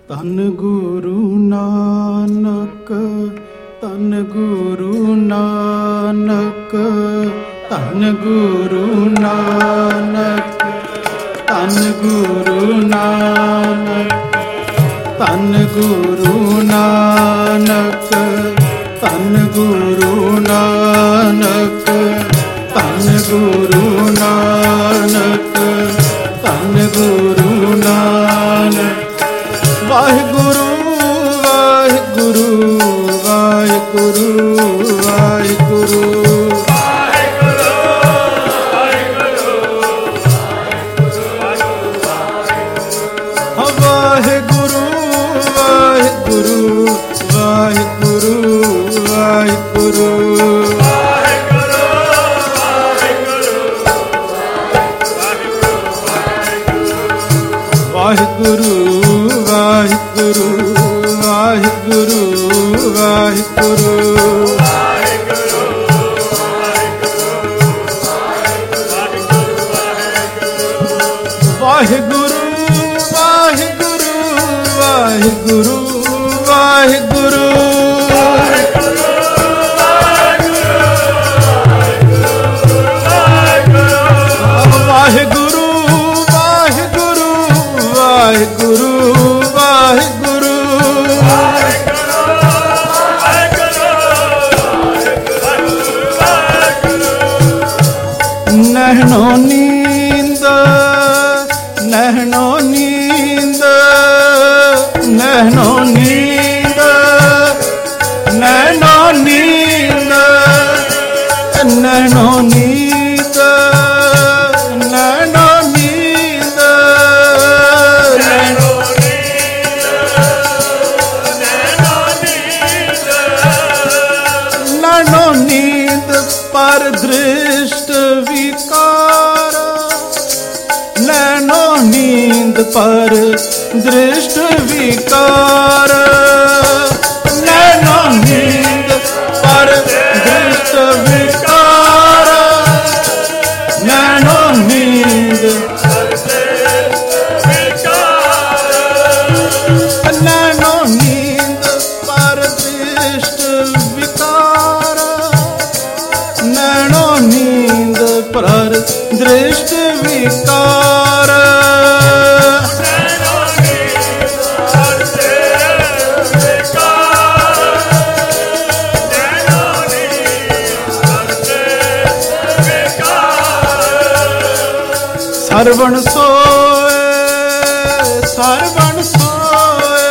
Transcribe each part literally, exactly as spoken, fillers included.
तन गुरु नानक तन गुरु नानक तन गुरु नानक तन गुरु नानक तन गुरु नानक तन गुरु नानक तन गुरु नानक तन गुरु नानक। वाहिगुरु वाहिगुरु वाहिगुरु वाहिगुरु वाहिगुरु वाहिगुरु वाहिगुरु वाहिगुरु वाहिगुरु वाहिगुरु वाहिगुरु वाहिगुरु वाहिगुरु वाहिगुरु वाहिगुरु वाहिगुरु वाहिगुरु वाहिगुरु वाहिगुरु नहनो नींद नहनो नींद नहनो नींद नहनो नींद नहनो नींद नहनो नींद नैनो नींद पर दृष्ट विकार नैनो नींद पर दृष्ट विकार नैनो नींद पर दृष्ट विकार नैनो नींद नैनो नींद पर दृष्ट विकार नैनो नींद पर दृष्ट विकार सर्वण सोए सर्वण सोए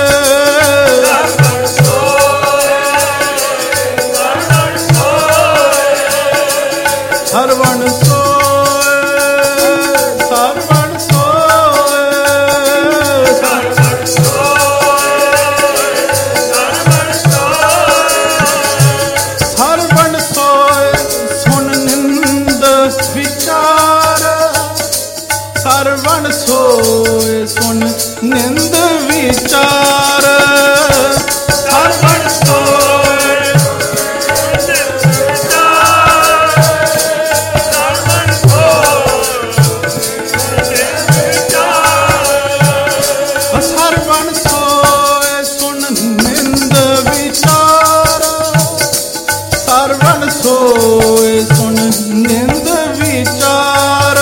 सर्वण सोए सर्वण सोए सर्वण सोए सुन निंद विचार सर्वण सोए सुन निंद विचार सर्वण सोए सर्वण सोए सुन निंद विचार सर्वण सोए सुन निंद विचार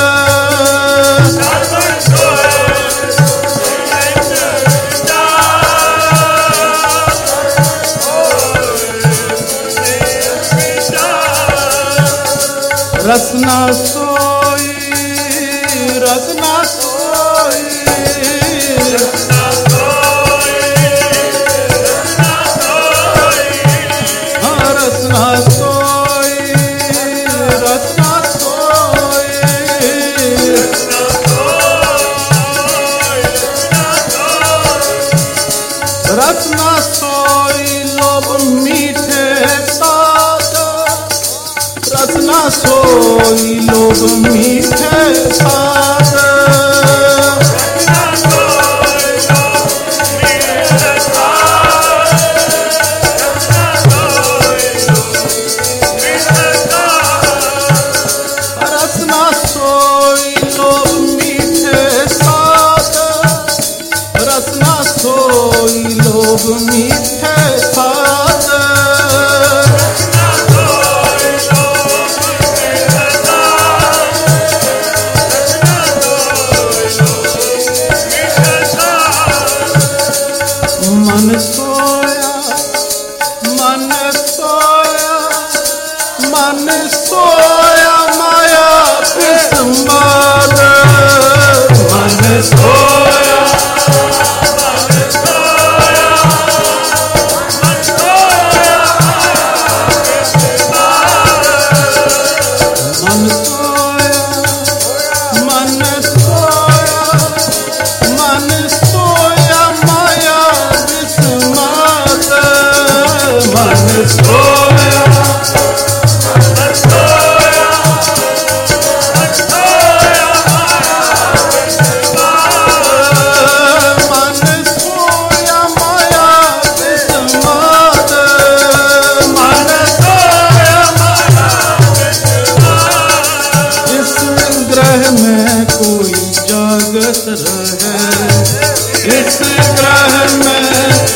रसना सोई रसना सोई रसना सोई हाँ रसना सोई रसना सोई रसना सोई लोभ मीठे साथ रसना सोई लोभ मीठे साथ रसना सोई लोभ मीठे साथ रसना सोई लोभ मीठे साथ मन सोया मन सोया मन सोया माया किस्मत मन सोया मन सोया मन सोया मन सोया माया किस्मत मन सोया इस ग्रह में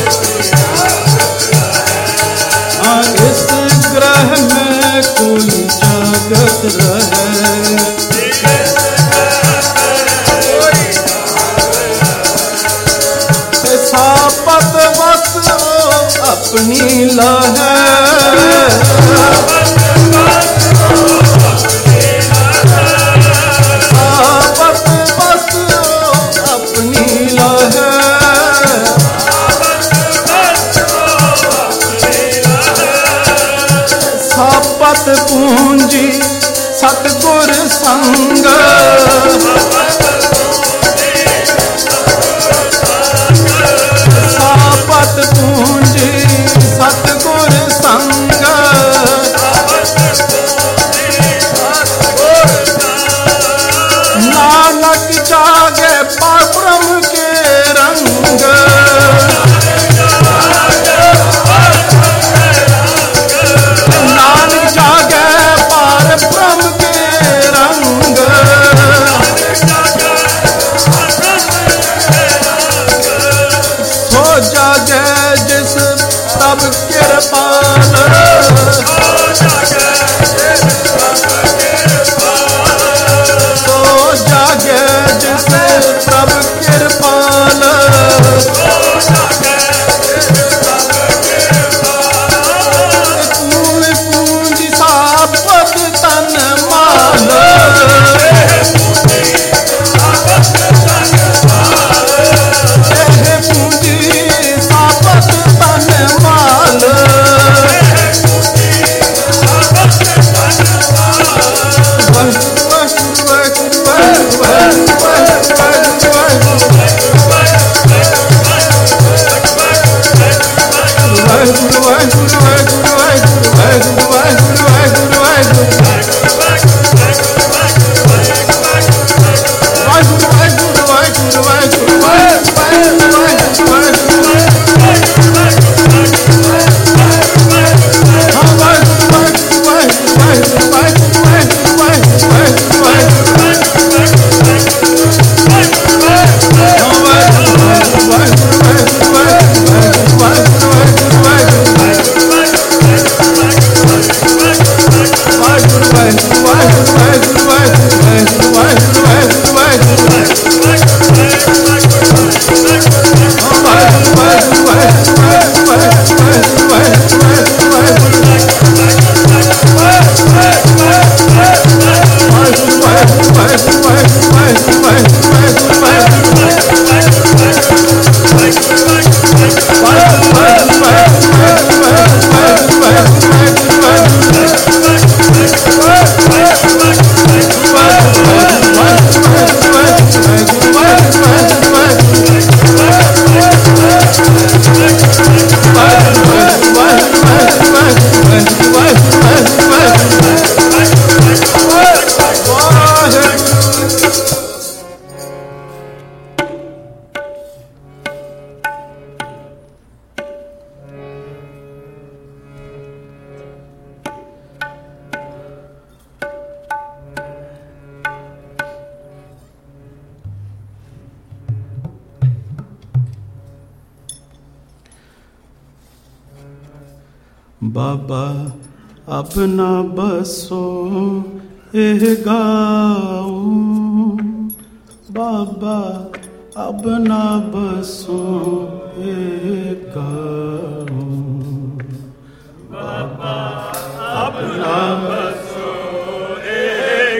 हाँ इस ग्रह में कोई जागत रहे सापत बस अपनी लहर सापत पूंजी सतगुर संग सापत पूंजी सतगुर संग बाबा अपना बसो एह गाऊं, बाबा अपना बसो एह गाऊं, बाबा अपना बसो एह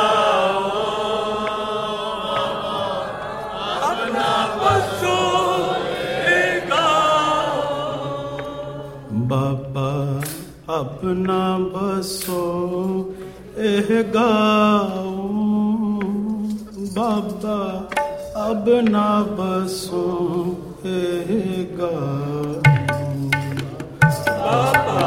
गाऊं, अपना बसो एह गाऊं, बाबा अपना बसो एह गाऊं, बाबा अपना बसो एह गाऊं, बाबा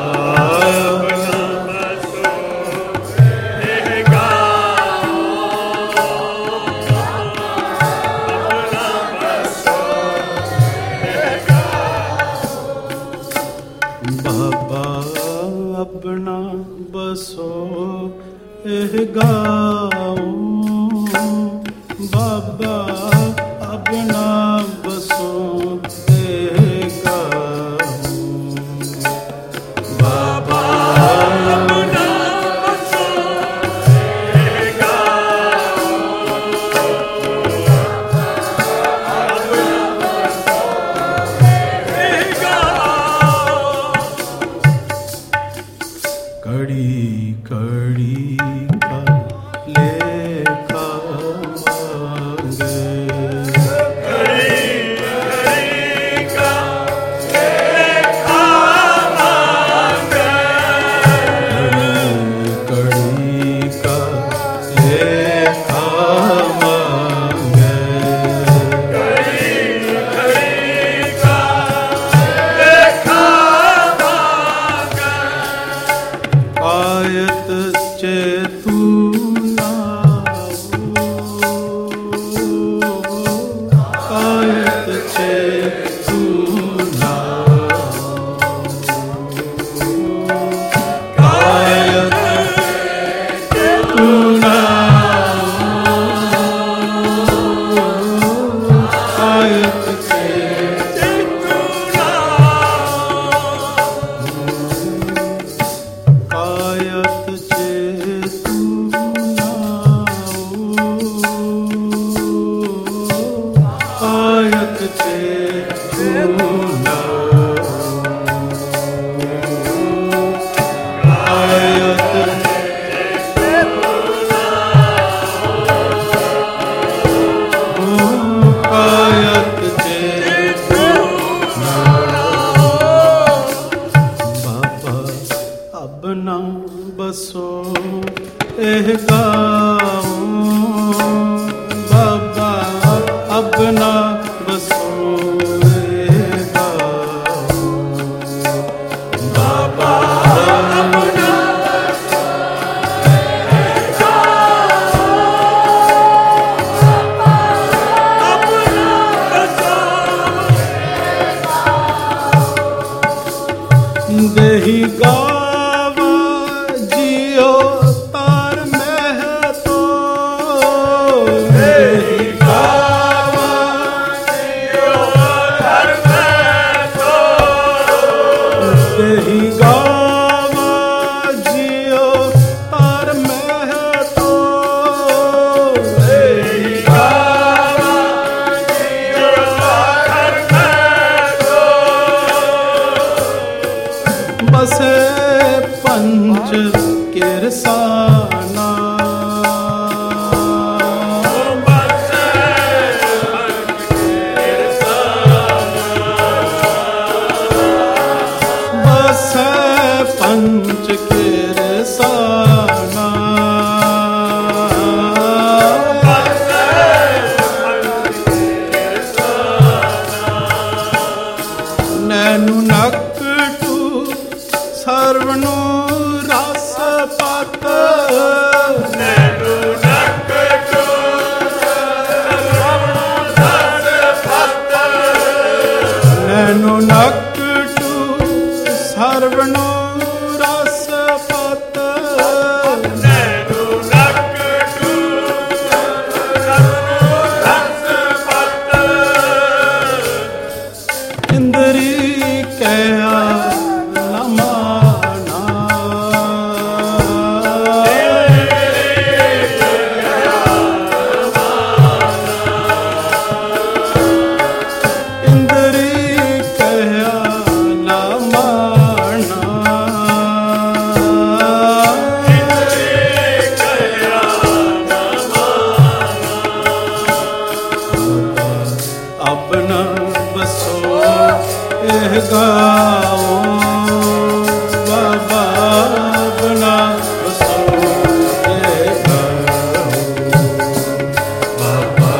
अपना बसो एह गाऊं, बाबा अपना बसो एह गाऊं, बाबा अपना बसो एह कड़ी कड़ी का लेखा मांगे, कड़ी कड़ी का लेखा मांगे, कड़ी कड़ी का लेखा मांगे, कड़ी कड़ी का लेखा मांगे, आयत चेतु आयत चेतु आयत चेतु आयत चेतु आयत चेतुना आयत चेतुना आयत चेतुना आयत चेतुना, बाबा अपना बसो एह गाऊं, बाबा अपना बसो एह गाऊं, बाबा अपना बसो एह गाऊं, अपना बसो एह गाऊं, देहि गावा जियो तार महतो, देहि गावा जियो तार महतो, देहि गावा जियो तार महतो, देहि गावा जियो तार महतो, बसे पंच किरसाना, बसे पंच किरसाना, बसे पंच किरसाना, बसे पंच किरसाना, नैनु नकटू सर्वनु रस पत, नैनु नकटू सर्वनु रस पत, नैनु नकटू सर्वनु रस पत, नैनु नकटू सर्वनु रस पत, इंद्री कया नमा अपना बसो एह गाओ बाबा अपना बसो एह गाओ बाबा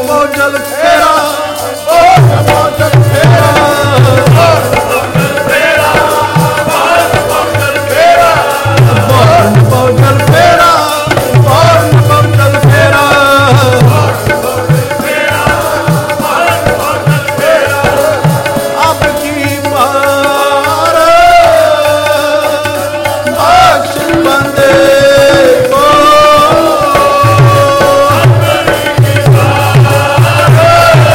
पौजल फेरा पौन पौजल फेरा पौन पौजल फेरा पौन पौजल फेरा अब की बार बख्श बंदे को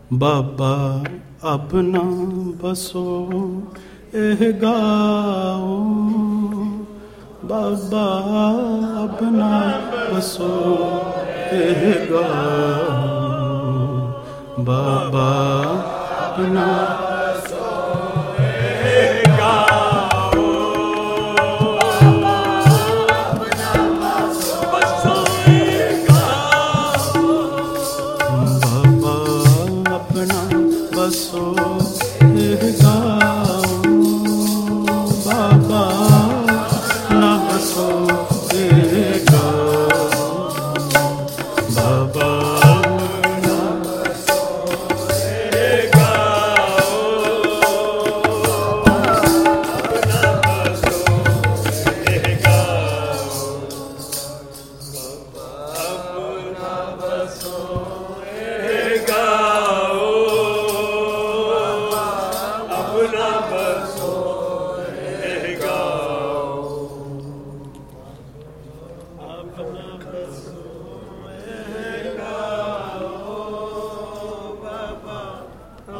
ਬਾਬਾ ਆਪਣਾ ਬਸੋ ਇਹ ਗਾਓ, ਬਾਬਾ ਆਪਣਾ ਬਸੋ ਇਹ ਗਾਓ, ਬਾਬਾ ਆਪਣਾ ਬਸੋ ਇਹ ਗਾਓ, ਬਾਬਾ ਆਪਣਾ ਬਸੋ ਇਹ ਗਾਓ, ਬਾਬਾ ਆਪਣਾ ਬਸੋ